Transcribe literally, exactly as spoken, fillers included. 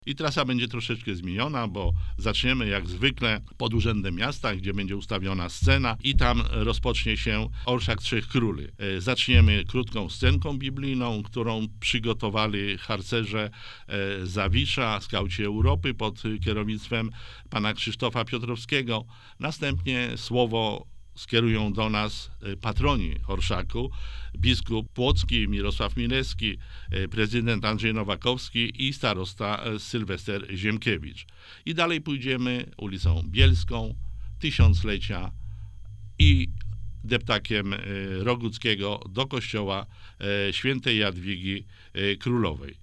I trasa będzie troszeczkę zmieniona, bo zaczniemy jak zwykle pod Urzędem Miasta, gdzie będzie ustawiona scena i tam rozpocznie się Orszak Trzech Króli. Zaczniemy krótką scenką biblijną, którą przygotowali harcerze Zawisza, skauci Europy pod kierownictwem pana Krzysztofa Piotrowskiego. Następnie słowo skierują do nas patroni Orszaku, biskup Płocki, Mirosław Milewski, prezydent Andrzej Nowakowski i starosta Sylwester Ziemkiewicz. I dalej pójdziemy ulicą Bielską, Tysiąclecia i deptakiem Roguckiego do kościoła świętej Jadwigi Królowej.